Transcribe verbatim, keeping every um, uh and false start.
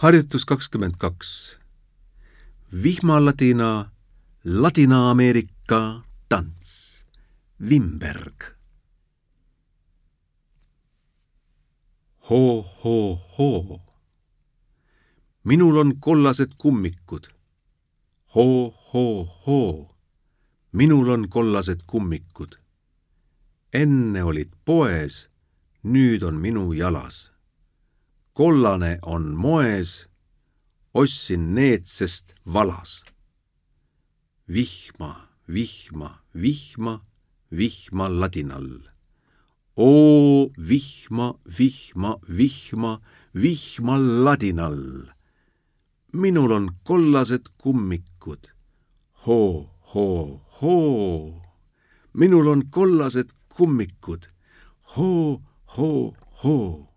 Harjutus kakskümmend kaks. Vihmaladina, Ladina-Ameerika tants. Vimberg. Hoo, hoo, hoo. Minul on kollased kummikud. Hoo, hoo, hoo. Minul on kollased kummikud. Enne olid poes, nüüd on minu jalas. Kollane on moes, ostsin neetsest valas. Vihma, vihma, vihma, vihma ladinal. Oo, vihma, vihma, vihma, vihma ladinal. Minul on kollased kummikud. Hoo, hoo, hoo. Minul on kollased kummikud. Hoo, hoo, hoo.